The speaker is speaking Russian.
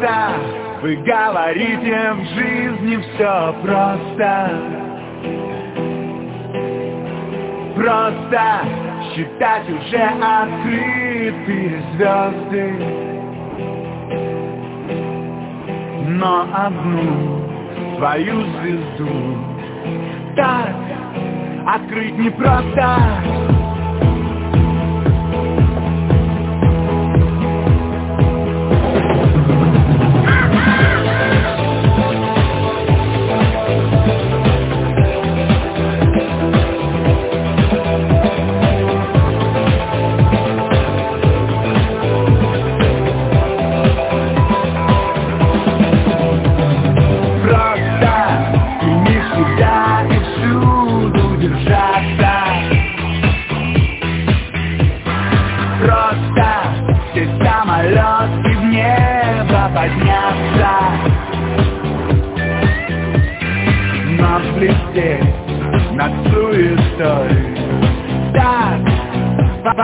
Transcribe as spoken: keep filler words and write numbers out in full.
просто. Вы говорите, в жизни все просто. Просто считать уже открытые звезды, но одну свою звезду так открыть непросто. Самолет и в небо подняться, но взлететь над суетой